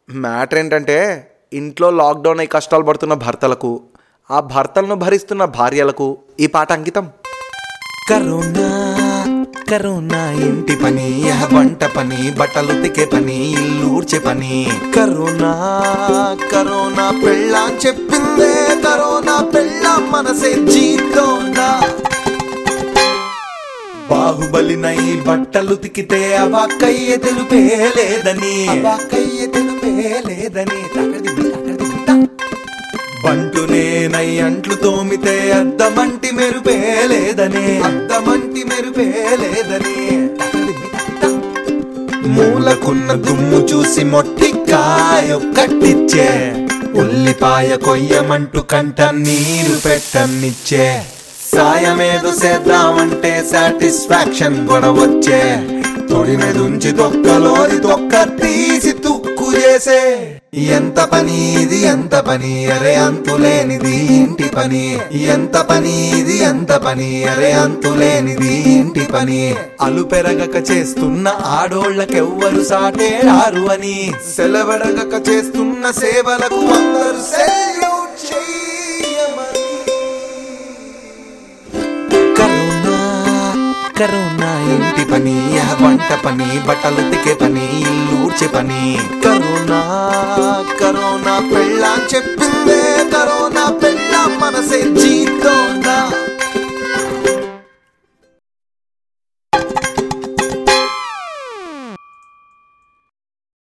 Matter ఏంటంటే ఇంట్లో lockdown అయి కష్టాలు పడుతున్న భర్తలకు, ఆ భర్తలను భరిస్తున్న భార్యలకు ఈ పాట అంకితం. కరోనా కరోనా ఇంటి పని, వంట పని, బట్టలు ఉతికే పని, ఇల్లు ఊడ్చే పని. కరోనా కరోనా పెళ్ళాం చెప్పిందే, కరోనా పెళ్ళాం మనసే జీతోనా. బాహుబలినై బట్టలు తికితే అవాక్కయ్య తెలుపే లేదని, బంటునేనై అంట్లు తోమితే అద్దమంటి మెరుపే లేదని, మూలకున్న దుమ్ము చూసి మొట్టికాయ కట్టిచ్చే, ఉల్లిపాయ కొయ్యమంటూ కంట నీరు పెట్టనిచ్చే. సాయమేదో చేద్దామంటే సాటిస్ఫాక్షన్ కూడా వచ్చే, తొడి మీదుంచి తొక్కలోది తొక్క తీసి తుక్కు చేసే. ఎంత పని ఇది ఎంత పని, అరే అంతులేనిది ఇంటి పని. ఎంత పని ఇది ఎంత పని, అరే అంతులేనిది ఇంటి పని. అలు పెరగక చేస్తున్న ఆడోళ్ళకెవ్వరు సాటేరారు అని, సెలవెరగక చేస్తున్న సేవలకు అందరూ సెల్యూట్ చెయ్యమని. కరోనా ఇంటి పని, వంట పని, బట్టలు ఉతికే పని, ఇల్లు ఊడ్చే పని. కరోనా కరోనా పెళ్ళాం చెప్పింది